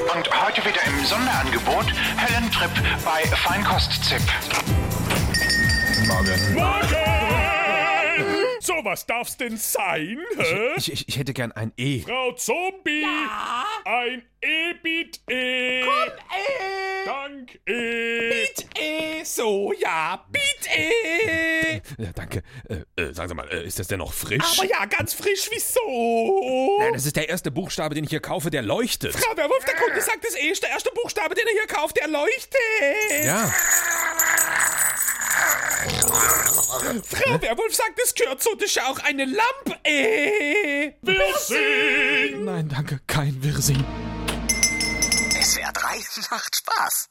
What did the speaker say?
Und heute wieder im Sonderangebot Helen Tripp bei Feinkost-Zip. Morgen! So, was darf's denn sein, hä? Ich hätte gern ein E. Frau Zombie! Ja? Ein E bitte! Komm, Dank E! so, ja, bitte. Ja, danke. Sagen Sie mal, ist das denn noch frisch? Aber ja, ganz frisch, wieso? Nein, das ist der erste Buchstabe, den ich hier kaufe, der leuchtet. Frau Werwolf, der Kunde sagt, das ist der erste Buchstabe, den er hier kauft, der leuchtet. Ja. Frau Werwolf sagt, es gehört so, das ist auch eine Lampe. Wirsing! Nein, danke, kein Wirsing. SWR 3 macht Spaß.